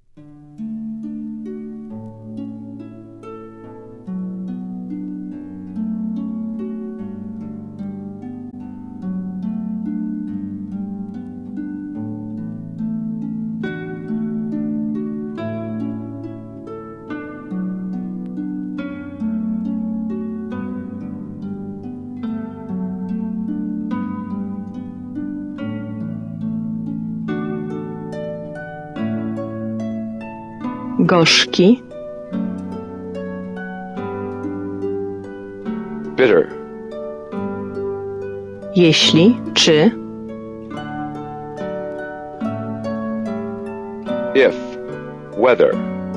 Gorzki. Bitter. Jeśli, czy. If. Whether.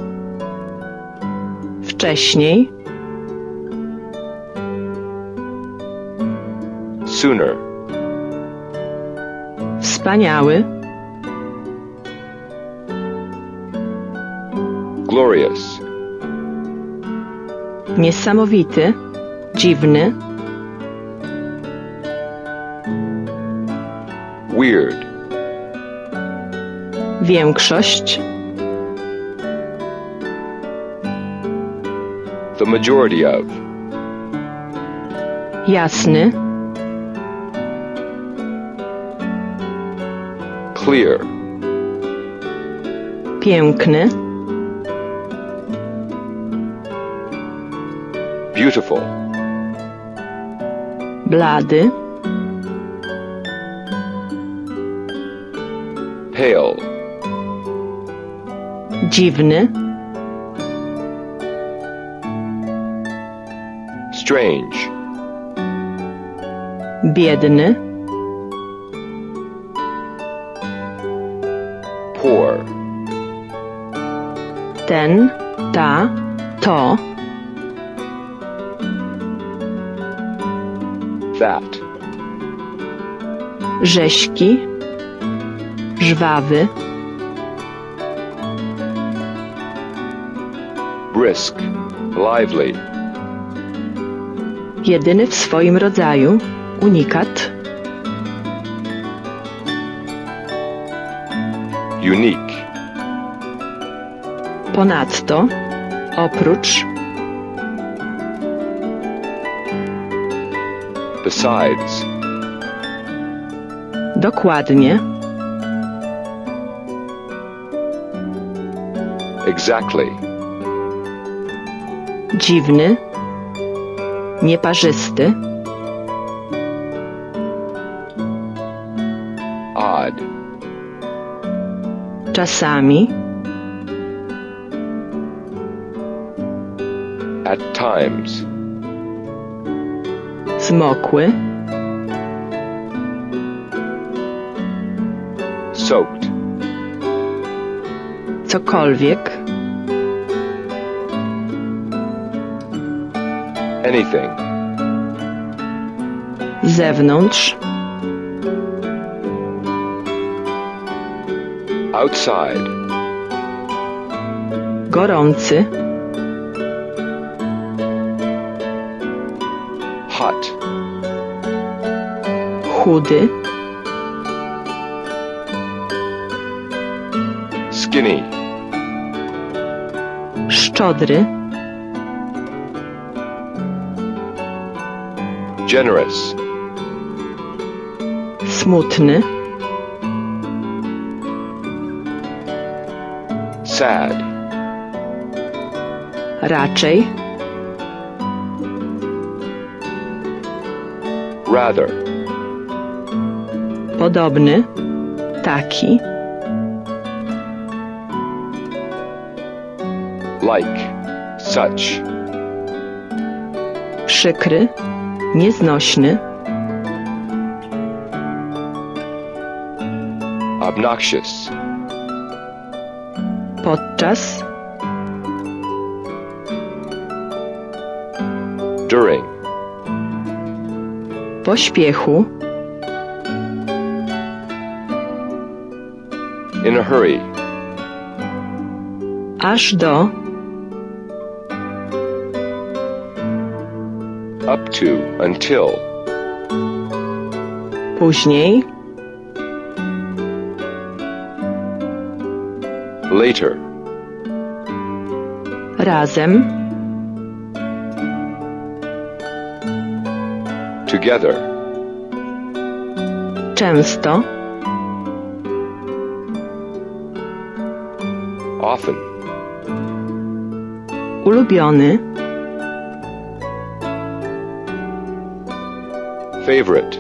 Wcześniej. Sooner. Wspaniały. Glorious. Niesamowity. Dziwny. Weird. Większość. The majority of. Jasny. Clear. Piękny. Beautiful. Blady. Pale. Dziwny. Strange. Biedny. Poor. Ten, ta, to. That. Rześki. Żwawy. Brisk. Lively. Jedyny w swoim rodzaju. Unikat. Unique. Ponadto. Oprócz. Besides. Dokładnie. Exactly. Dziwny. Nieparzysty. Odd. Czasami. At times. Zmokły. Soaked. Cokolwiek. Anything. Zewnątrz. Outside. Gorący. Hot. Chudy. Skinny. Szczodry. Generous. Smutny. Sad. Raczej. Rather. Podobny. Taki. Like. Such. Przykry. Nieznośny. Obnoxious. Podczas. During. W pośpiechu. In a hurry. Aż do. Up to. Until. Później. Later. razem, together, często, often, ulubiony, favorite,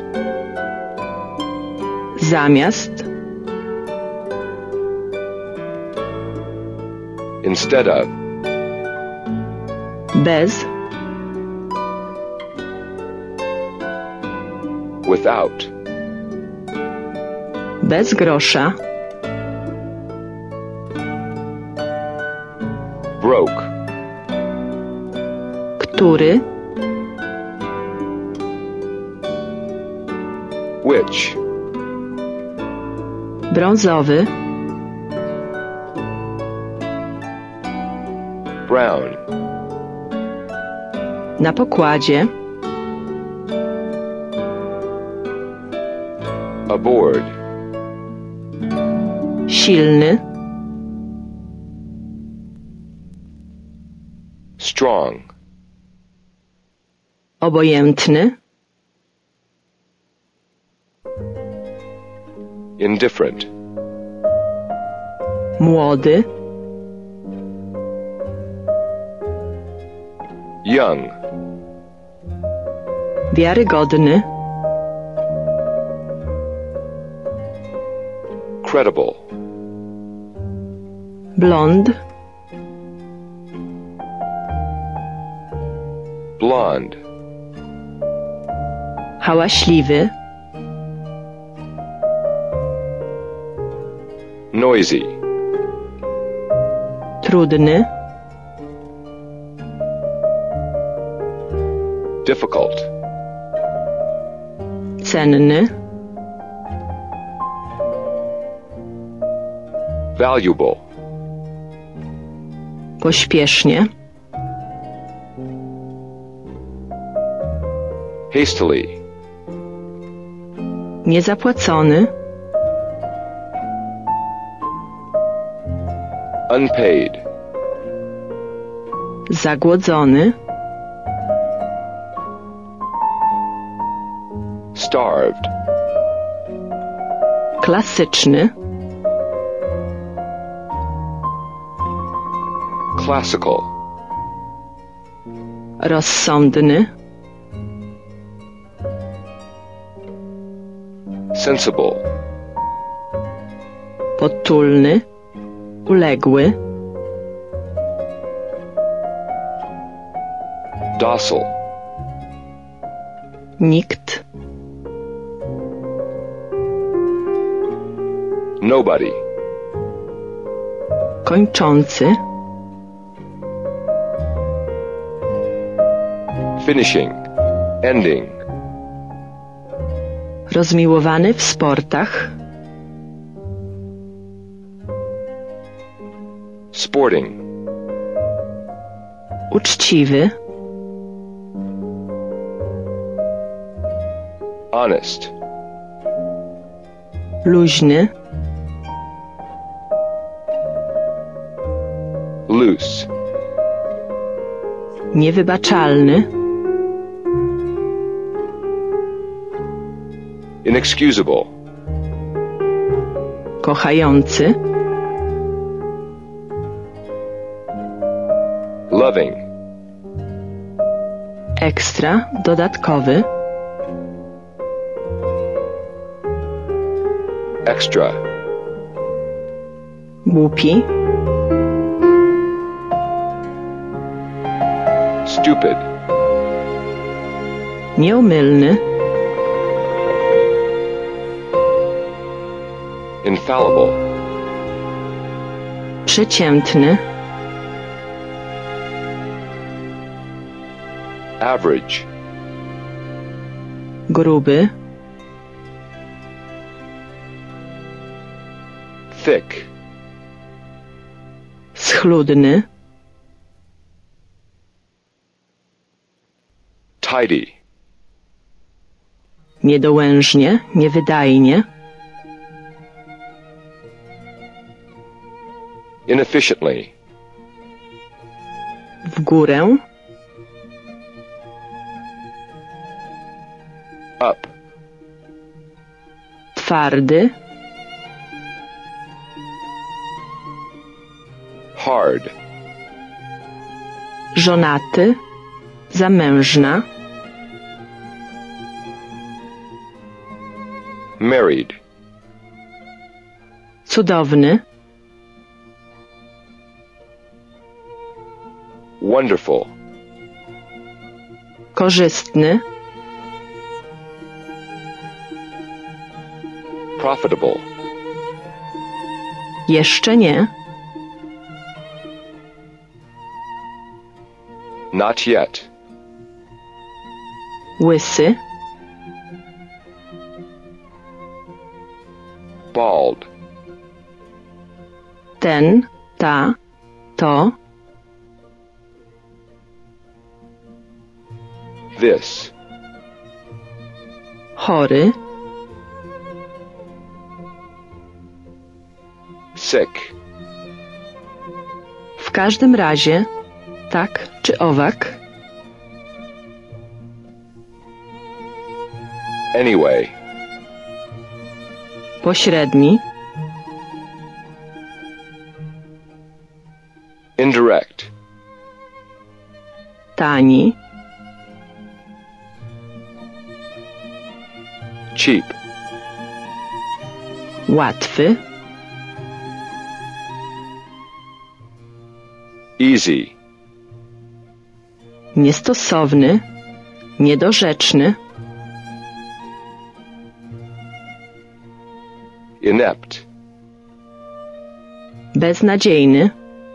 zamiast, instead of, bez, without, bez grosza, broke, który, which, brązowy, brown, na pokładzie, aboard, silny, strong, obojętny, indifferent, młody, young, wiarygodny, credible, blond, blonde, hałaśliwy, noisy, trudny, difficult, cenny, valuable, pośpiesznie, hastily, niezapłacony, unpaid, zagłodzony, starved, klasyczny, classical, rozsądny, sensible, potulny, uległy, docile, nikt, nobody, kończący, finishing, ending, rozmiłowany w sportach, sporting, uczciwy, honest, luźny, loose, niewybaczalny, inexcusable, kochający, loving, ekstra, dodatkowy, extra, głupi, stupid, nieomylny, infallible, przeciętny, average, gruby, thick, schludny, tidy, niedołężnie, niewydajnie, inefficiently, W górę. Up. Twardy. Hard. Żonaty. Zamężna. Married. Cudowny. Wonderful. Korzystny. Profitable. Jeszcze nie. Not yet. Łysy. Bald. Ten. Ta. To. This. Chory. Sick. W każdym razie. Tak czy owak. Anyway. Pośredni. Indirect. Tani. Cheap. Łatwy. Easy. Niestosowny. Niedorzeczny. Inept. Beznadziejny.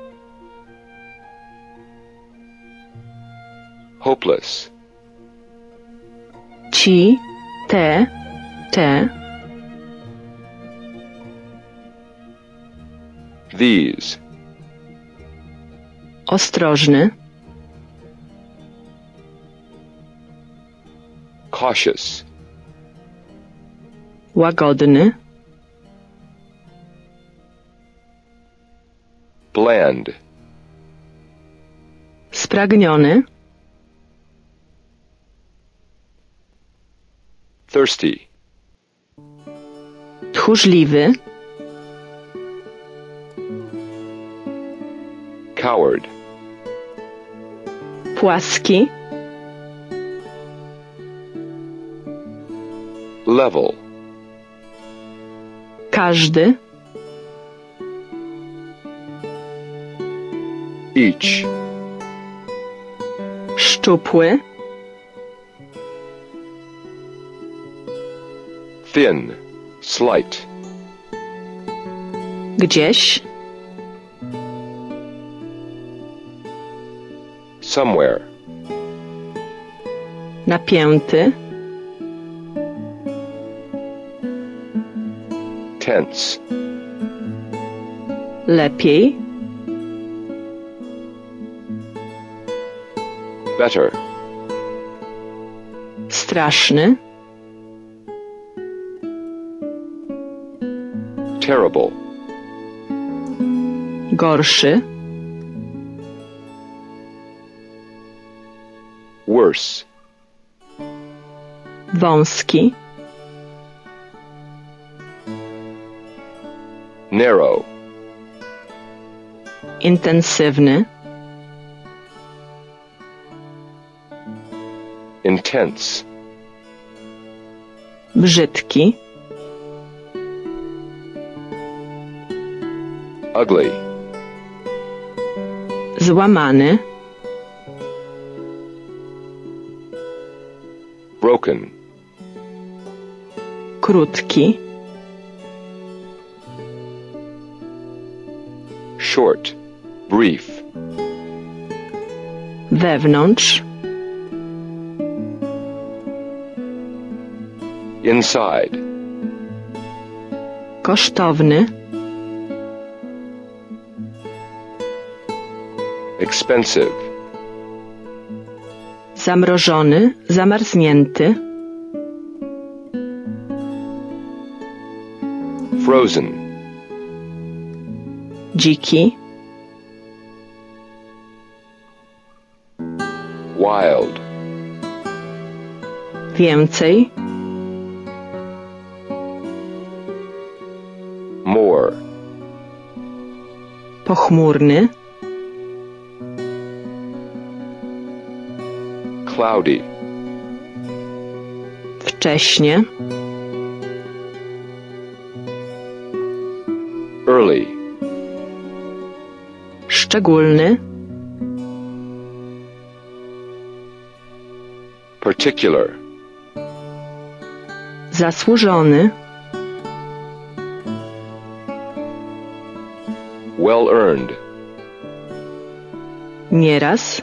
Hopeless. Ci. Te. These. Ostrożny. Cautious. Łagodny. Bland. Spragniony. Thirsty. Tchórzliwy. Coward. Płaski. Level. Każdy. Each. Szczupły. Thin. Slight. Gdzieś. Somewhere. Napięty. Tense. Lepiej. Better. Straszny. Terrible. Gorszy. Worse. Wąski. Narrow. Intensywny. Intense. Brzydki. Ugly. Złamany. Broken. Krótki. Short. Brief. Wewnątrz. Inside. Kosztowny. Expensive. Zamrożony. Zamarznięty. Frozen. Dziki. Wild. Więcej. More. Pochmurny. Cloudy. Wcześnie. Early. Szczególny. Particular. Zasłużony. Well earned. Nieraz.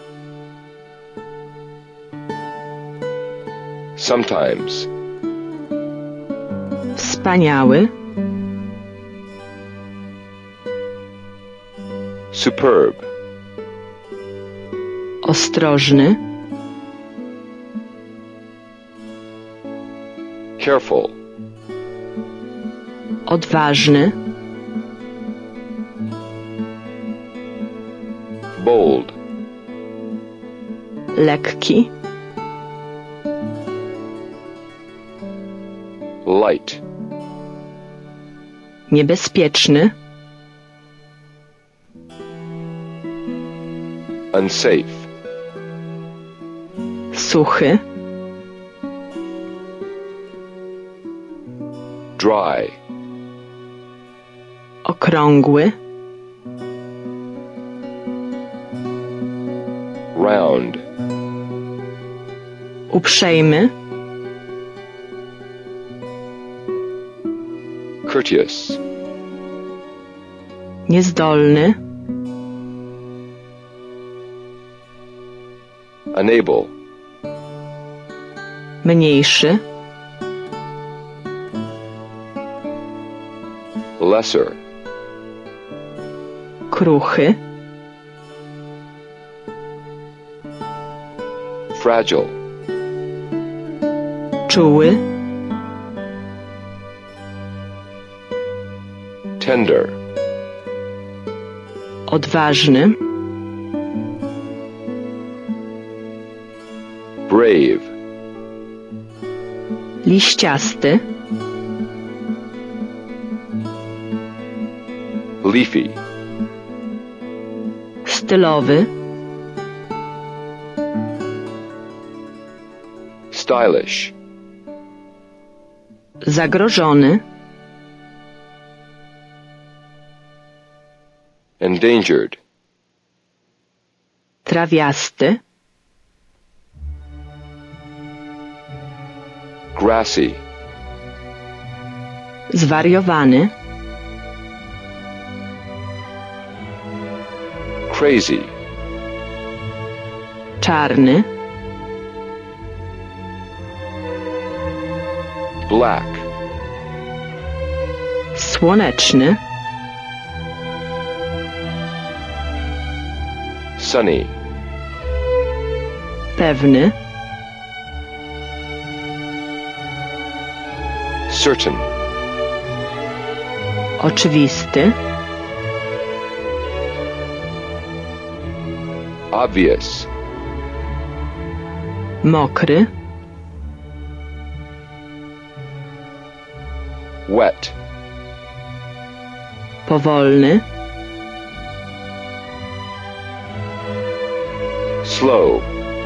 Sometimes. Wspaniały. Superb. Ostrożny. Careful. Odważny. Bold. Lekki. Light. Niebezpieczny. Unsafe. Suchy. Dry. Okrągły. Round. Uprzejmy. Courteous. Niezdolny. Unable. Mniejszy. Lesser. Kruchy. Fragile. Czuły. Tender. Odważny. Brave. Liściasty. Leafy. Stylowy. Stylish. Zagrożony. Endangered. Trawiasty. Grassy. Zwariowany. Crazy. Czarny. Black. Słoneczny. Sunny. Pewny. Certain. Oczywisty. Obvious. Mokry. Wet. Powolny. Slow.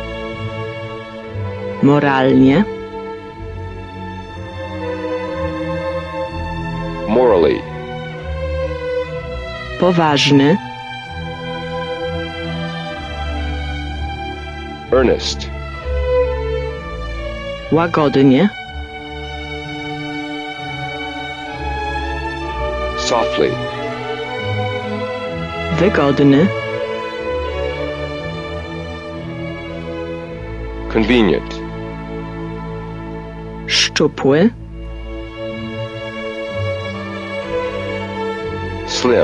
Moralnie. Morally. Poważny. Earnest. Łagodnie. Softly. Wygodny. Convenient. Szczupły. Slim.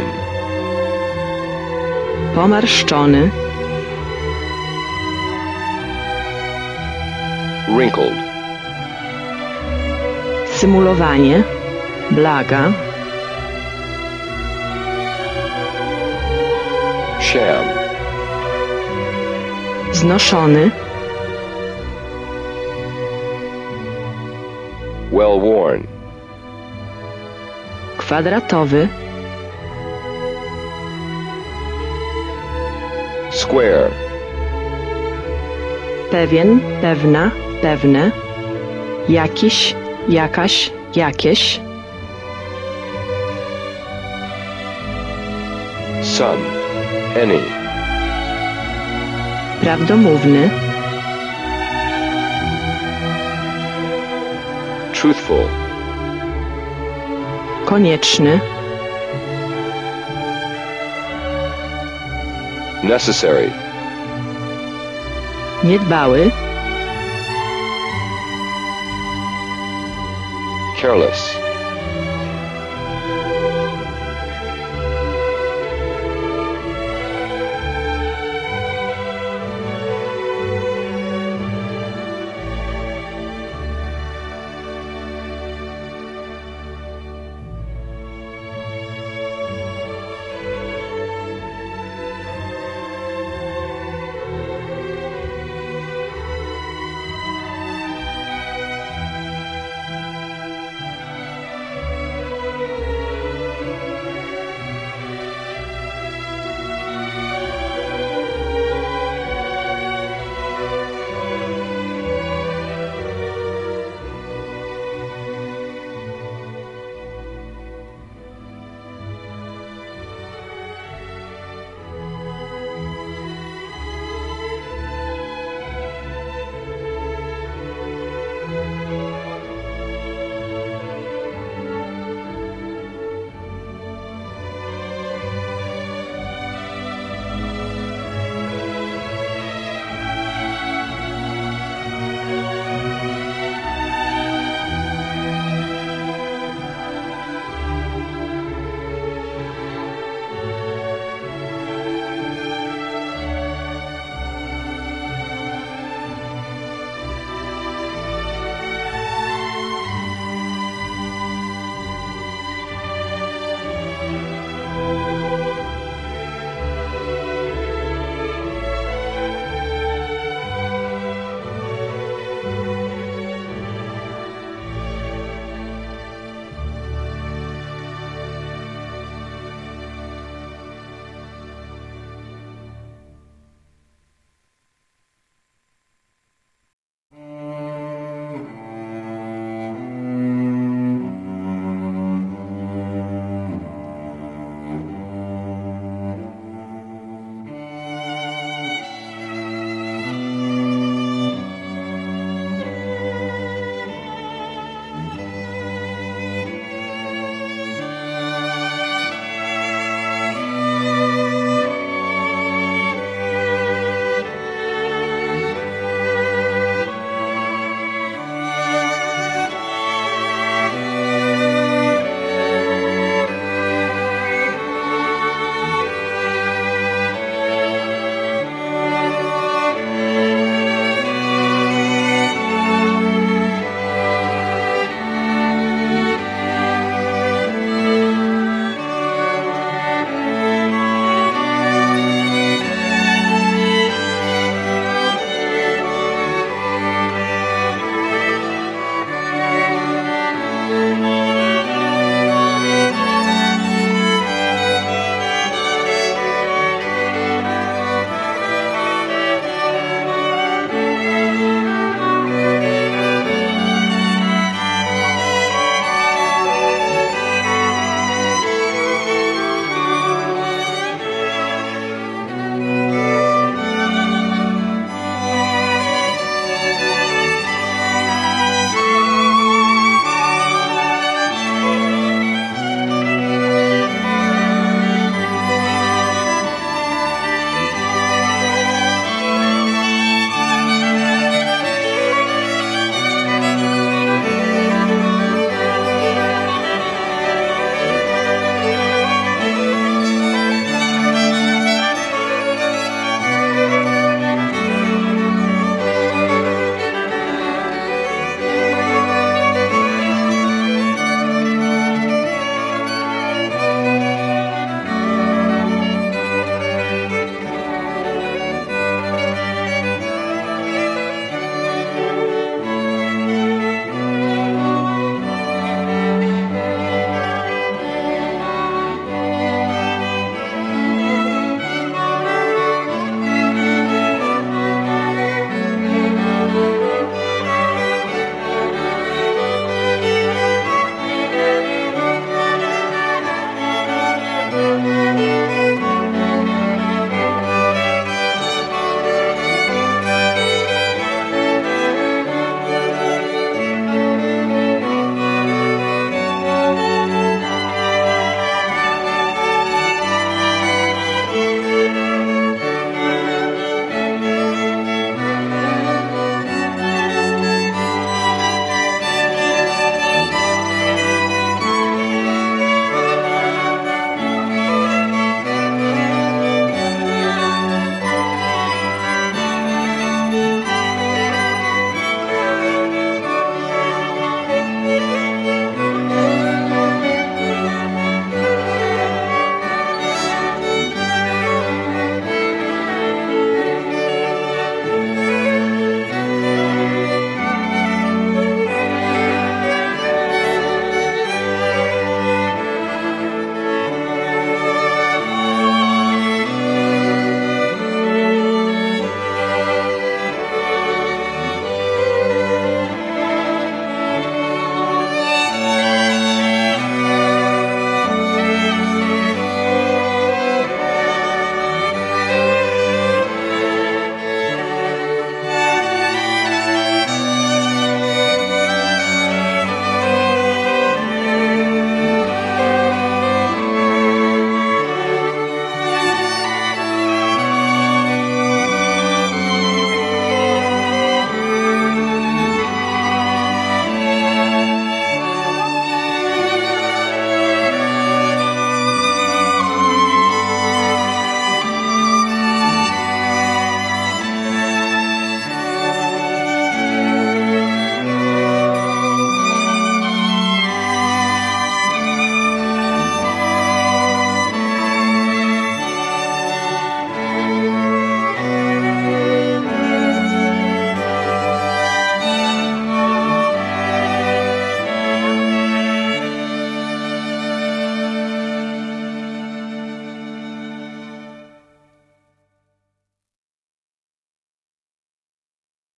Pomarszczony. Wrinkled. Symulowanie. Blaga. Sham. Znoszony. Well worn. Kwadratowy. Square. Pewien, pewna, pewne. Jakiś, jakaś, jakieś. Some. Any. Prawdomówny. Truthful. Konieczny. Necessary. Niedbały. Careless.